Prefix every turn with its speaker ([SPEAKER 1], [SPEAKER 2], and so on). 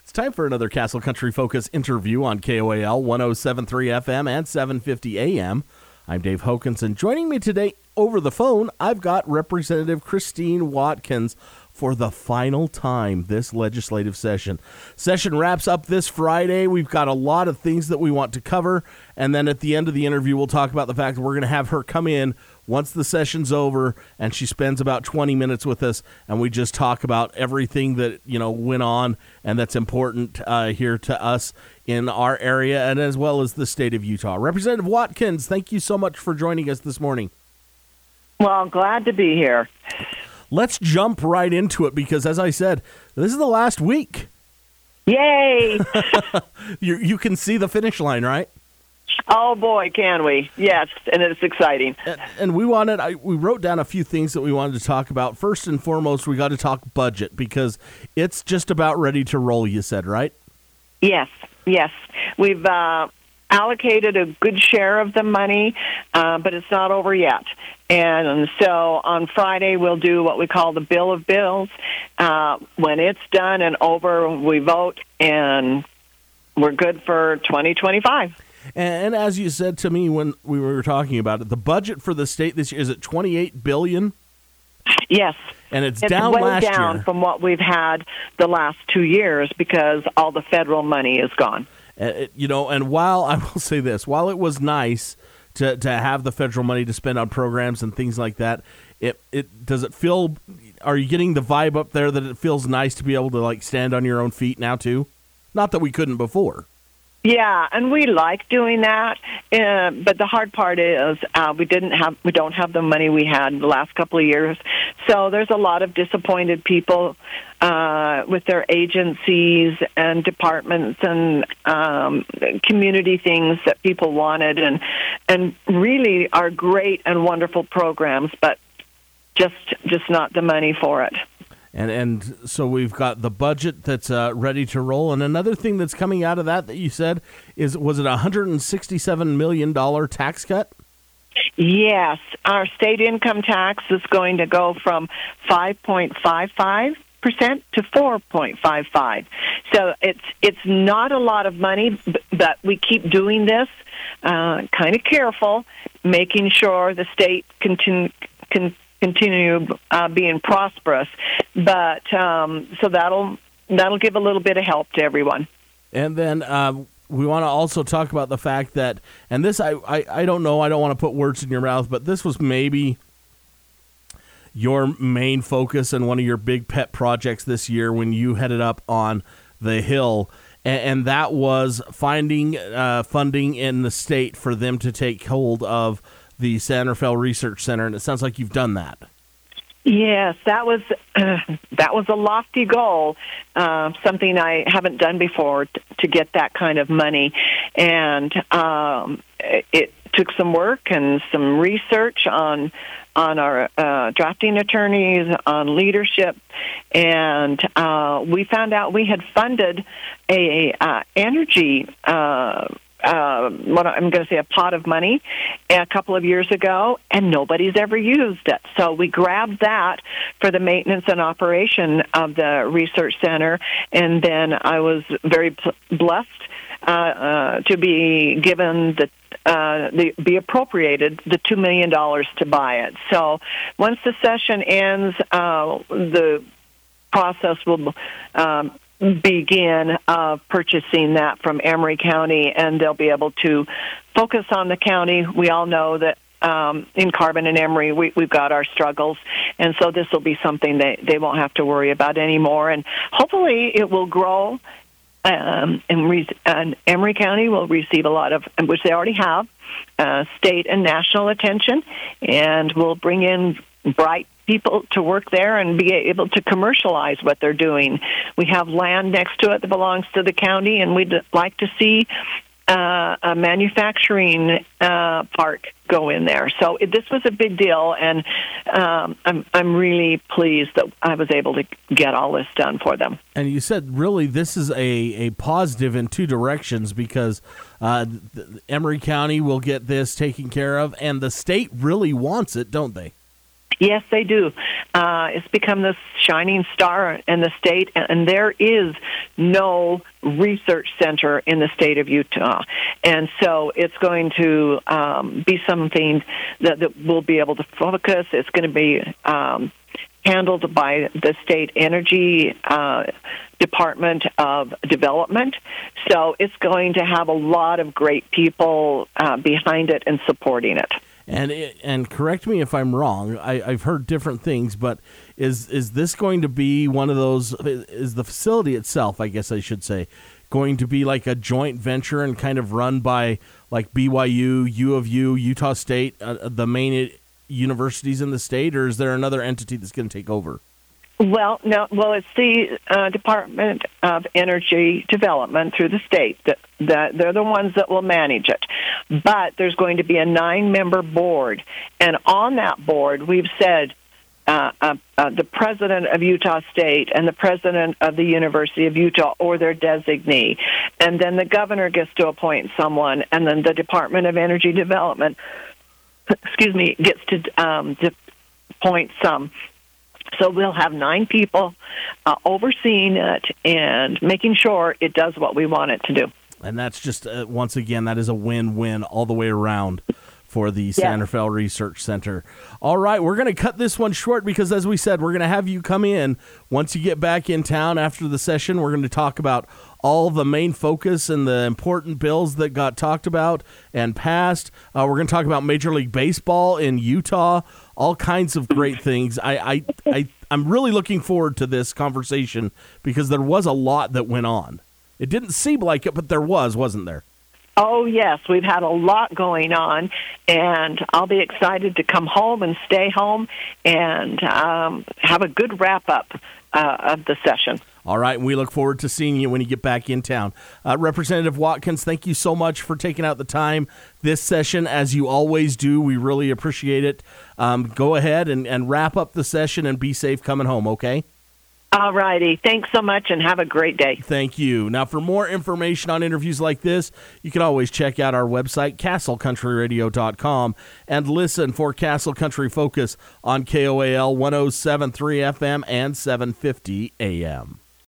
[SPEAKER 1] It's time for another Castle Country Focus interview on KOAL 107.3 FM and 750 AM. I'm Dave Hokanson. Joining me today over the phone, I've got Representative Christine Watkins for the final time this legislative session. Session wraps up this Friday. We've got a lot of things that we want to cover, and then at the end of the interview, we'll talk about the fact that we're going to have her come in once the session's over, and she spends about 20 minutes with us, and we just talk about everything that, went on and that's important here to us in our area and as well as the state of Utah. Representative Watkins, thank you so much for joining us this morning.
[SPEAKER 2] Well, glad to be here.
[SPEAKER 1] Let's jump right into it because, as I said, this is the last week.
[SPEAKER 2] Yay!
[SPEAKER 1] You can see the finish line, right?
[SPEAKER 2] Oh, boy, can we. Yes, and it's exciting.
[SPEAKER 1] And we wrote down a few things that we wanted to talk about. First and foremost, we got to talk budget because it's just about ready to roll, you said, right?
[SPEAKER 2] Yes. We've allocated a good share of the money, but it's not over yet. And so on Friday, we'll do what we call the Bill of Bills. When it's done and over, we vote, and we're good for 2025.
[SPEAKER 1] And as you said to me when we were talking about it, the budget for the state this year, is it $28 billion?
[SPEAKER 2] Yes.
[SPEAKER 1] And it's down
[SPEAKER 2] way
[SPEAKER 1] last
[SPEAKER 2] down
[SPEAKER 1] year.
[SPEAKER 2] From what we've had the last 2 years because all the federal money is gone.
[SPEAKER 1] And while I will say this, while it was nice to have the federal money to spend on programs and things like that, are you getting the vibe up there that it feels nice to be able to stand on your own feet now too? Not that we couldn't before.
[SPEAKER 2] Yeah, and we like doing that, but the hard part is we don't have the money we had the last couple of years. So there's a lot of disappointed people with their agencies and departments and community things that people wanted, and really are great and wonderful programs, but just not the money for it.
[SPEAKER 1] And so we've got the budget that's ready to roll. And another thing that's coming out of that you said was it a $167 million tax cut?
[SPEAKER 2] Yes. Our state income tax is going to go from 5.55% to 4.55%. So it's not a lot of money, but we keep doing this kind of careful, making sure the state continue being prosperous, but so that'll give a little bit of help to everyone.
[SPEAKER 1] And then we want to also talk about the fact that, and this I don't know, I don't want to put words in your mouth, but this was maybe your main focus and one of your big pet projects this year when you headed up on the Hill, and that was finding funding in the state for them to take hold of the San Rafael Research Center, and it sounds like you've done that.
[SPEAKER 2] Yes, that was a lofty goal, something I haven't done before to get that kind of money, and it took some work and some research on our drafting attorneys, on leadership, and we found out we had funded a energy. What I'm going to say, a pot of money a couple of years ago, and nobody's ever used it. So we grabbed that for the maintenance and operation of the research center, and then I was very blessed to be given be appropriated the $2 million to buy it. So once the session ends, the process will begin purchasing that from Emery County, and they'll be able to focus on the county. We all know that in Carbon and Emery, we've got our struggles, and so this will be something they won't have to worry about anymore, and hopefully it will grow, and Emery County will receive a lot of, which they already have, state and national attention, and will bring in bright people to work there and be able to commercialize what they're doing. We have land next to it that belongs to the county, and we'd like to see a manufacturing park go in there. So this was a big deal, and I'm really pleased that I was able to get all this done for them.
[SPEAKER 1] And you said really this is a positive in two directions because Emery County will get this taken care of, and the state really wants it, don't they?
[SPEAKER 2] Yes, they do. It's become this shining star in the state, and there is no research center in the state of Utah. And so it's going to be something that we'll be able to focus. It's going to be handled by the State Energy Department of Development. So it's going to have a lot of great people behind it and supporting it.
[SPEAKER 1] And correct me if I'm wrong, I've heard different things, but is this going to be one of those, is the facility itself, I guess I should say, going to be like a joint venture and kind of run by like BYU, U of U, Utah State, the main universities in the state, or is there another entity that's going to take over?
[SPEAKER 2] Well, no. Well, it's the Department of Energy Development through the state that they're the ones that will manage it. But there's going to be a 9-member board, and on that board, we've said the president of Utah State and the president of the University of Utah or their designee, and then the governor gets to appoint someone, and then the Department of Energy Development, gets to appoint some. So we'll have 9 people overseeing it and making sure it does what we want it to do.
[SPEAKER 1] And that's just, once again, that is a win-win all the way around for the San Rafael Research Center. All right, we're going to cut this one short because, as we said, we're going to have you come in once you get back in town after the session. We're going to talk about all the main focus and the important bills that got talked about and passed. We're going to talk about Major League Baseball in Utah, all kinds of great things. I'm really looking forward to this conversation because there was a lot that went on. It didn't seem like it, but there was, wasn't there?
[SPEAKER 2] Oh, yes. We've had a lot going on, and I'll be excited to come home and stay home and have a good wrap-up of the session.
[SPEAKER 1] All right, and we look forward to seeing you when you get back in town. Representative Watkins, thank you so much for taking out the time this session, as you always do. We really appreciate it. Go ahead and wrap up the session and be safe coming home, okay?
[SPEAKER 2] All righty. Thanks so much, and have a great day.
[SPEAKER 1] Thank you. Now, for more information on interviews like this, you can always check out our website, castlecountryradio.com, and listen for Castle Country Focus on KOAL 107.3 FM and 750 AM.